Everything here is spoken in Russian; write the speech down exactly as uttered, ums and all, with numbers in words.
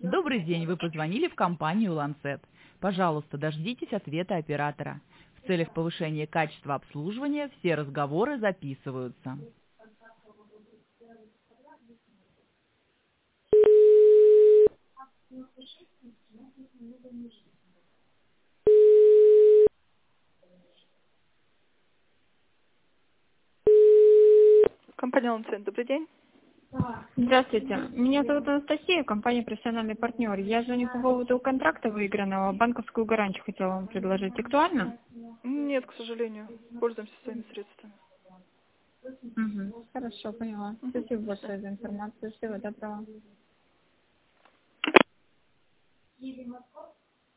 Добрый день, вы позвонили в компанию Lancet. Пожалуйста, дождитесь ответа оператора. В целях повышения качества обслуживания все разговоры записываются. Компания Lancet, добрый день. Здравствуйте. Меня зовут Анастасия, компания «Профессиональный партнер». Я звоню по поводу контракта выигранного. Банковскую гарантию хотела вам предложить. Актуально? Нет, к сожалению. Пользуемся своими средствами. Угу. Хорошо, поняла. Мгм. Спасибо большое за информацию. Всего доброго.